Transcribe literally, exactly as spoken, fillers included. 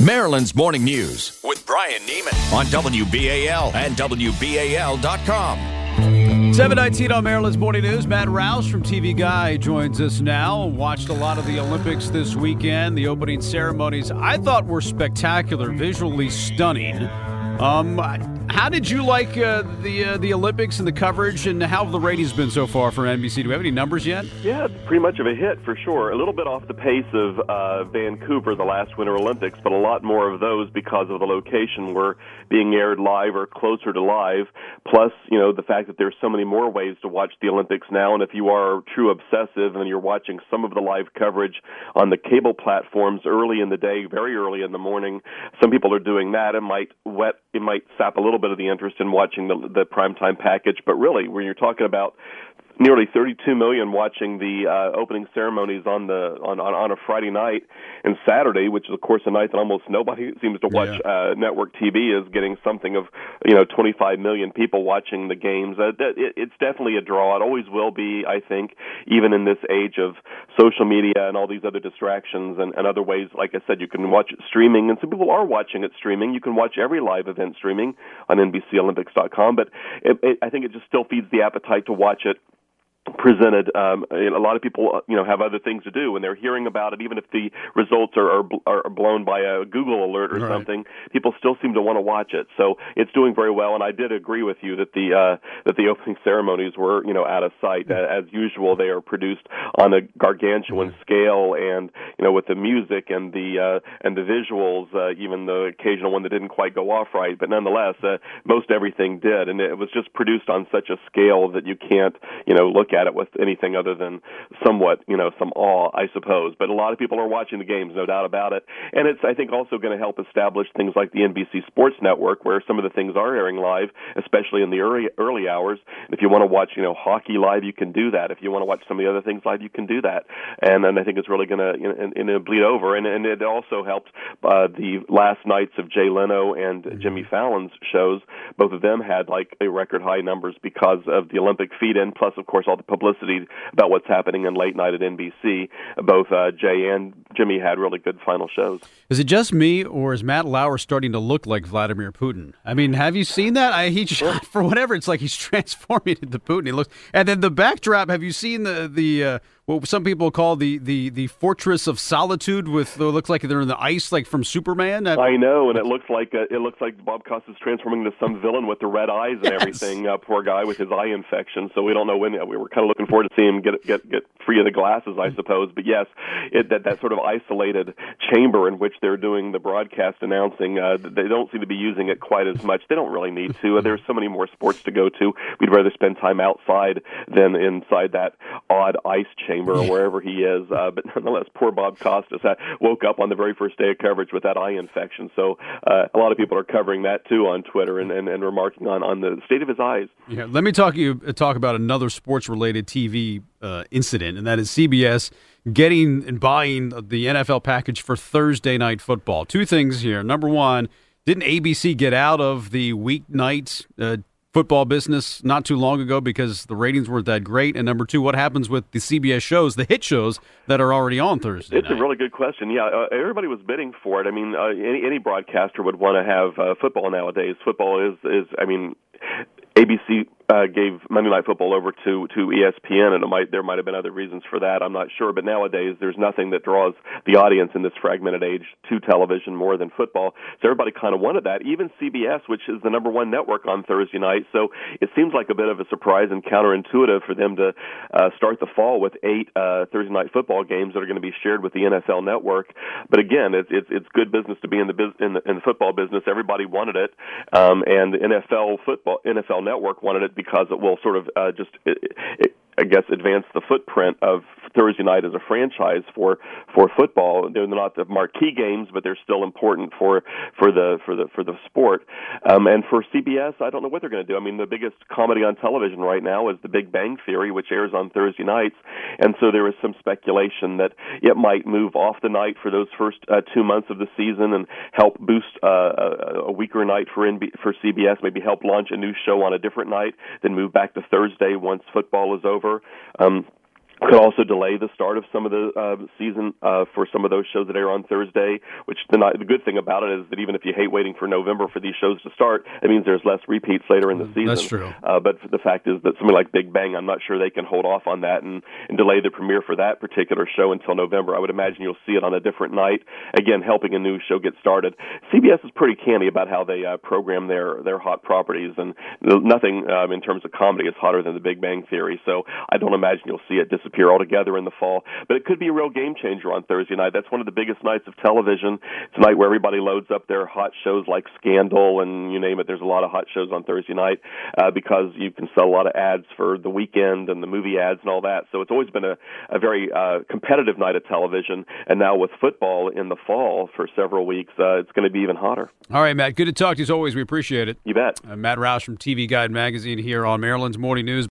Maryland's Morning News with Brian Neiman on W B A L and W B A L dot com. seven nineteen on Maryland's Morning News. Matt Rouse from T V Guide joins us now. Watched a lot of the Olympics this weekend. The opening ceremonies I thought were spectacular, visually stunning. Um, how did you like uh, the uh, the Olympics and the coverage, and how have the ratings been so far for N B C? Do we have any numbers yet? Yeah, pretty much of a hit for sure. A little bit off the pace of uh, Vancouver, the last Winter Olympics, but a lot more of those because of the location were being aired live or closer to live. Plus, you know, the fact that there's so many more ways to watch the Olympics now, and if you are a true obsessive and you're watching some of the live coverage on the cable platforms early in the day, very early in the morning, some people are doing that. It might wet, it might sap a little bit of the interest in watching the, the primetime package, but really, when you're talking about nearly thirty-two million watching the uh, opening ceremonies on the on, on on a Friday night, and Saturday, which is of course a night that almost nobody seems to watch yeah. uh, network T V, is getting something of you know twenty-five million people watching the games. Uh, it, it's definitely a draw. It always will be, I think, even in this age of social media and all these other distractions and, and other ways. Like I said, you can watch it streaming, and some people are watching it streaming. You can watch every live event streaming on N B C Olympics dot com, but it, it, I think it just still feeds the appetite to watch it presented. Um, a lot of people, you know, have other things to do, and they're hearing about it. Even if the results are are, are blown by a Google alert or right. something, people still seem to want to watch it. So it's doing very well. And I did agree with you that the uh, that the opening ceremonies were, you know, out of sight. Yeah. As usual, they are produced on a gargantuan yeah. scale, and you know, with the music and the uh, and the visuals, uh, even the occasional one that didn't quite go off right, but nonetheless, uh, most everything did, and it was just produced on such a scale that you can't, you know, look at it with anything other than somewhat, you know, some awe, I suppose. But a lot of people are watching the games, no doubt about it. And it's, I think, also going to help establish things like the N B C Sports Network, where some of the things are airing live, especially in the early early hours. If you want to watch, you know, hockey live, you can do that. If you want to watch some of the other things live, you can do that. And then I think it's really going to, you know, you know, bleed over. And, and it also helped uh, the last nights of Jay Leno and Jimmy Fallon's shows. Both of them had like a record high numbers because of the Olympic feed-in, plus, of course, all the publicity about what's happening in late night at N B C. Both uh, Jay and Jimmy had really good final shows. Is it just me, or is Matt Lauer starting to look like Vladimir Putin? I mean, have you seen that? I, he for whatever, it's like he's transforming into Putin. He looks, and then the backdrop. Have you seen the the uh, what some people call the, the, the Fortress of Solitude? With it looks like they're in the ice, like from Superman. I, I know, and it looks like uh, it looks like Bob Costas transforming into some villain with the red eyes and yes. everything. Uh, poor guy with his eye infection. So we don't know when. Uh, we were kind of looking forward to seeing him get get get free of the glasses, I suppose. But yes, it, that that sort of isolated chamber in which they're doing the broadcast announcing, uh, they don't seem to be using it quite as much. They don't really need to. There's so many more sports to go to. We'd rather spend time outside than inside that odd ice chamber or wherever he is. Uh, but nonetheless, poor Bob Costas had, woke up on the very first day of coverage with that eye infection. So uh, a lot of people are covering that too on Twitter and, and, and remarking on, on the state of his eyes. Yeah, let me talk you talk about another sports-related T V uh, incident, and that is C B S getting and buying the N F L package for Thursday Night Football. Two things here. Number one, didn't A B C get out of the weeknight uh, football business not too long ago because the ratings weren't that great? And number two, what happens with the C B S shows, the hit shows that are already on Thursday It's night? a really good question. Yeah, uh, everybody was bidding for it. I mean, uh, any, any broadcaster would want to have uh, football nowadays. Football is, is I mean, A B C uh, gave Monday Night Football over to, to E S P N, and it might there might have been other reasons for that. I'm not sure, but nowadays there's nothing that draws the audience in this fragmented age to television more than football. So everybody kind of wanted that. Even C B S, which is the number one network on Thursday night, so it seems like a bit of a surprise and counterintuitive for them to uh, start the fall with eight uh, Thursday night football games that are going to be shared with the N F L Network. But again, it's it's, it's good business to be in the, biz- in the in the football business. Everybody wanted it, um, and the N F L football N F L Network wanted it because it will sort of uh, just, it, it, I guess, advance the footprint of Thursday night as a franchise for, for football. They're not the marquee games, but they're still important for, for the for the for the sport. Um, and for C B S, I don't know what they're going to do. I mean, the biggest comedy on television right now is The Big Bang Theory, which airs on Thursday nights, and so there is some speculation that it might move off the night for those first uh, two months of the season and help boost uh, a, a weaker night for N B- for C B S. Maybe help launch a new show on a different night, then move back to Thursday once football is over. Um, Could also delay the start of some of the uh, season uh, for some of those shows that air on Thursday, which the, the good thing about it is that even if you hate waiting for November for these shows to start, it means there's less repeats later in the season. That's true. Uh, but the fact is that something like Big Bang, I'm not sure they can hold off on that and, and delay the premiere for that particular show until November. I would imagine you'll see it on a different night, again, helping a new show get started. C B S is pretty canny about how they uh, program their, their hot properties, and nothing um, in terms of comedy is hotter than the Big Bang Theory, so I don't imagine you'll see it disappear altogether in the fall. But it could be a real game changer on Thursday night. That's one of the biggest nights of television. It's a night where everybody loads up their hot shows like Scandal and you name it. There's a lot of hot shows on Thursday night uh, because you can sell a lot of ads for the weekend and the movie ads and all that. So it's always been a, a very uh, competitive night of television. And now with football in the fall for several weeks, uh, it's going to be even hotter. All right, Matt. Good to talk to you as always. We appreciate it. You bet. Uh, Matt Roush from T V Guide Magazine here on Maryland's Morning News.